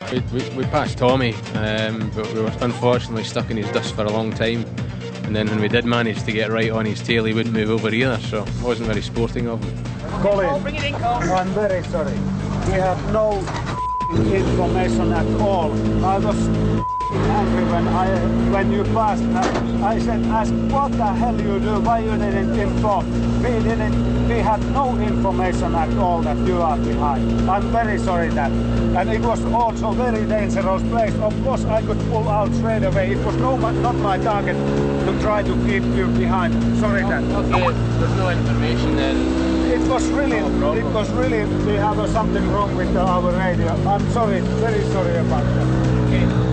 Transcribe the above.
We passed Tommy, but we were unfortunately stuck in his dust for a long time. And then when we did manage to get right on his tail, he wouldn't move over either, so it wasn't very sporting of him. Colin, Bring it in, Cole. I'm very sorry. We have no information at all. I was angry when you passed. I said, ask what the hell you do, why you didn't inform. We had no information at all that you are behind. I'm very sorry that. And it was also very dangerous place. Of course I could pull out straight away. It was not my target to try to keep you behind. Sorry that. Okay, there's no information then. It was really, we have something wrong with our radio. I'm sorry, very sorry about that. Okay.